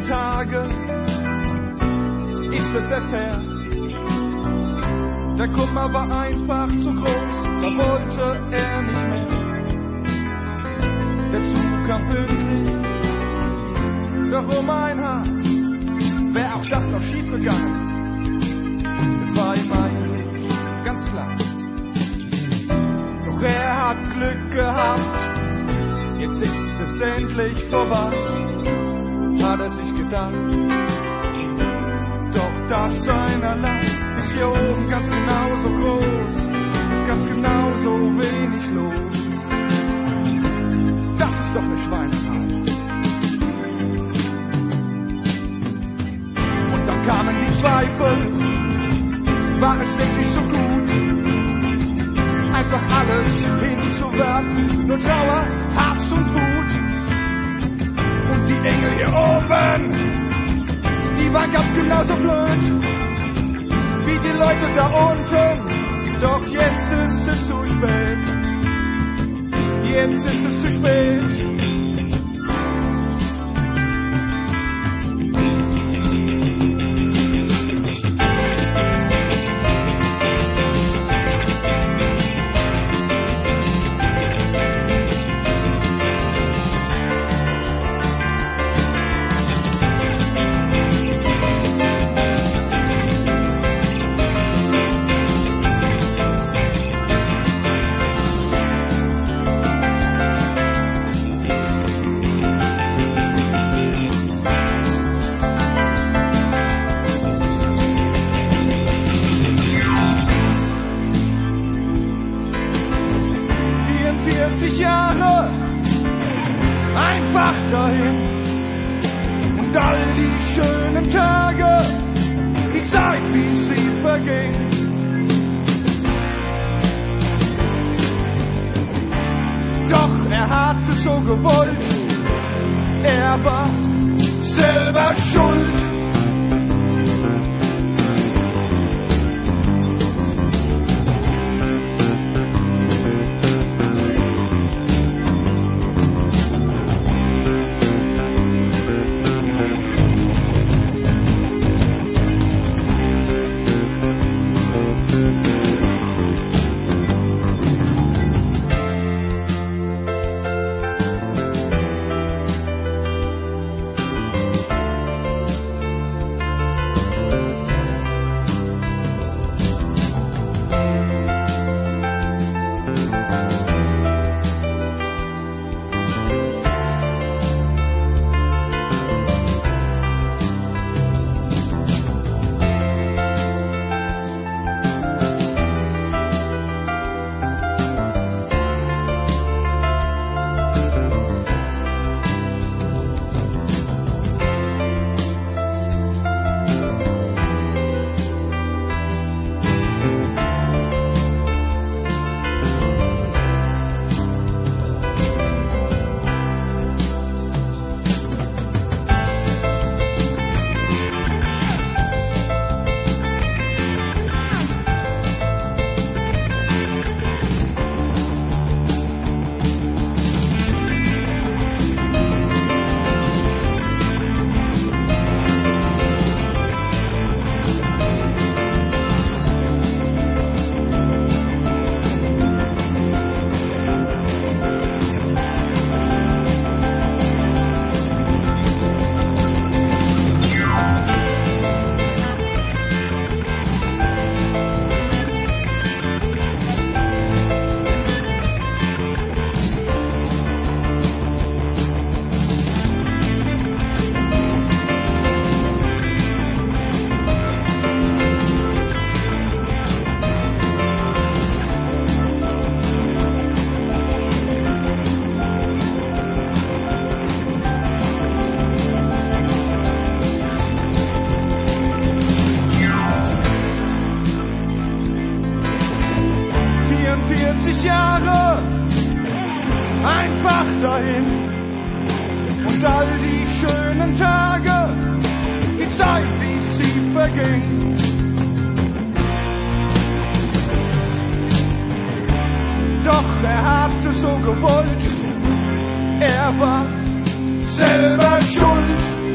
Tage ist es erst her. Der Kummer war einfach zu groß, da wollte er nicht mehr. Der Zug kam pünktlich, doch um ein Haar wär auch das noch schief gegangen. Es war ihm eigentlich ganz klar. Doch er hat Glück gehabt, jetzt ist es endlich vorbei, hat er sich gedacht. Doch das Einerland ist hier oben ganz genauso groß, ist ganz genauso wenig los. Das ist doch eine Schweinerei. Und dann kamen die Zweifel, war es wirklich so gut, einfach alles hinzuwerfen, nur Trauer, Hass und Wut. Und die Engel hier oben, die waren ganz genauso blöd wie die Leute da unten. Doch jetzt ist es zu spät. Jetzt ist es zu spät. 40 Jahre einfach dahin und all die schönen Tage, die Zeit, wie sie verging. Doch er hat es so gewollt, er war selber schuld. Jahre einfach dahin und all die schönen Tage, die Zeit, wie sie verging. Doch er hat es so gewollt, er war selber schuld.